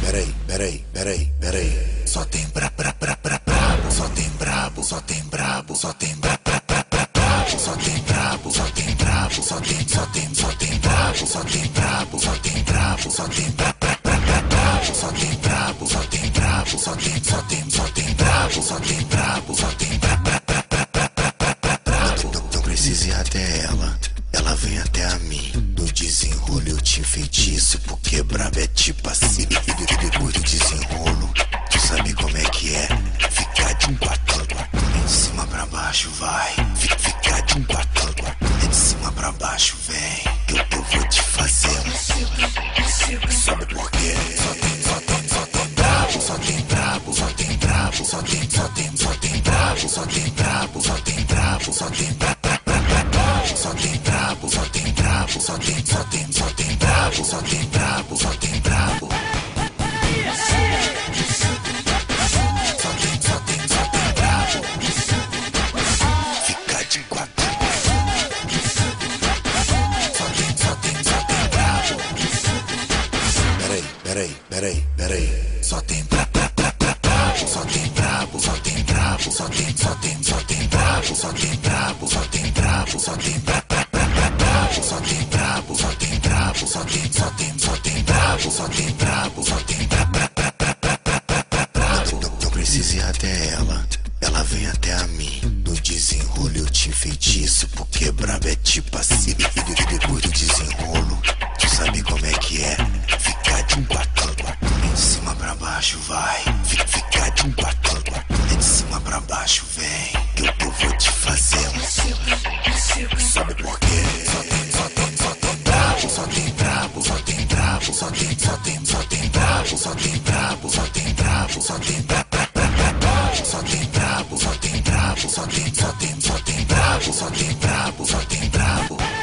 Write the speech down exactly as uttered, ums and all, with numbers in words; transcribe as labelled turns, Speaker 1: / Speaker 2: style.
Speaker 1: peraí, peraí, peraí, peraí. Só tem bra, bra, bra, bra, brabo, só tem brabo, só tem brabo, só tem bra, bra, bra, bra, brabo, só tem brabo, só tem brabo, só tem, só tem, só tem brabo, só tem brabo, só tem brabo, só tem bra, bra, bra, bra, brabo, só tem brabo, só tem brabo, só tem, só tem, só tem brabo, só tem brabo, só tem bra, bra, bra, bra, bra, bra, bra, bra, brabo. Não, não precisa ir até ela, ela vem até a mim. No desenrolo eu te enfeitiço, porque brabo é tipo assim. E depois do desenrolo, tu sabe como é que é. Ficar de quatro, é de cima pra baixo, vai. Ficar de quatro, é de cima pra baixo, vem. Que eu, eu vou te fazer. Sabe por quê? Só tem, só tem, só tem brabo, só tem brabo, só tem brabo, só tem, só tem, só tem brabo, só tem brabo, só tem brabo, só tem brabo, só tem brabo, só tem brabo, só tem, só tem, só tem brabo, só tem brabo, só tem brabo. Só tem, só tem, só tem brabo. Fica de quatro. Só tem, só tem, só tem brabo. Peraí, peraí, peraí, peraí. Só tem bra, bra, bra, bra, brabo. Só tem brabo, só tem brabo, só tem, só tem, só tem brabo, só tem brabo, só tem brabo, só tem bra, bra, bra, bra, brabo. Só tem brabo, só tem brabo, só tem, só tem, só tem brabo, só tem brabo, só tem bra, bra, bra, bra, bra, bra, bra, bra, brabo. Não, não precisa ir até ela, ela vem até a mim. No desenrolo eu te enfeitiço, porque brabo é tipo assim. E depois do desenrolo, tu sabe como é que é. Ficar de quatro, é de cima pra baixo, vai. Ficar de quatro, é de cima pra baixo, vem. Que eu, eu vou te fazer. Sabe por quê? Só tem, só tem, só tem brabo, só tem brabo, só tem brabo, só tem, só tem, só tem brabo, só tem brabo, só tem brabo, só tem bra, bra, bra, bra, brabo, só tem brabo, só tem brabo, só tem, só tem, só tem brabo, só tem brabo, só tem brabo.